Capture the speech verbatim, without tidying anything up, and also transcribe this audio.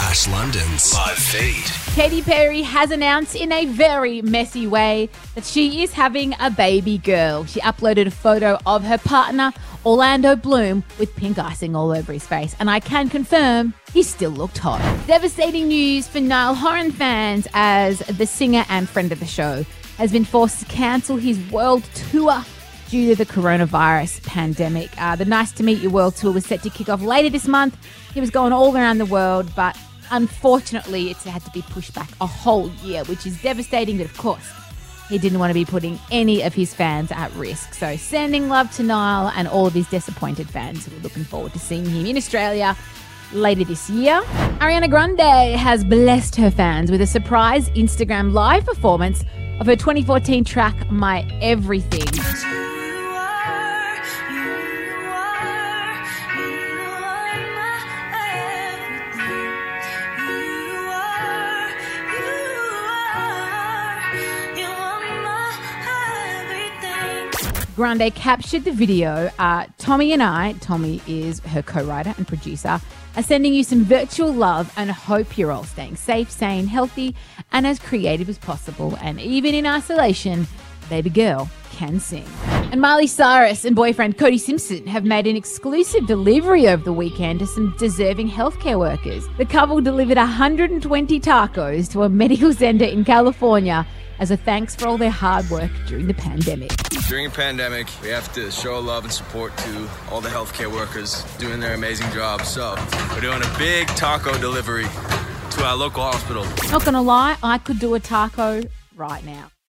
Flash London's live feed. Katy Perry has announced in a very messy way that she is having a baby girl. She uploaded a photo of her partner, Orlando Bloom, with pink icing all over his face. And I can confirm he still looked hot. Devastating news for Niall Horan fans as the singer and friend of the show has been forced to cancel his world tour due to the coronavirus pandemic. Uh, the Nice to Meet You World Tour was set to kick off later this month. He was going all around the world, but unfortunately it's had to be pushed back a whole year, which is devastating, but of course he didn't want to be putting any of his fans at risk. So sending love to Niall and all of his disappointed fans who are looking forward to seeing him in Australia later this year. Ariana Grande has blessed her fans with a surprise Instagram live performance of her twenty fourteen track, My Everything. Grande captured the video. Uh, Tommy and I, Tommy is her co-writer and producer, are sending you some virtual love and hope you're all staying safe, sane, healthy, and as creative as possible. And even in isolation, baby girl can sing. And Miley Cyrus and boyfriend Cody Simpson have made an exclusive delivery over the weekend to some deserving healthcare workers. The couple delivered one hundred twenty tacos to a medical center in California as a thanks for all their hard work during the pandemic. During a pandemic, we have to show love and support to all the healthcare workers doing their amazing job. So we're doing a big taco delivery to our local hospital. Not gonna lie, I could do a taco right now.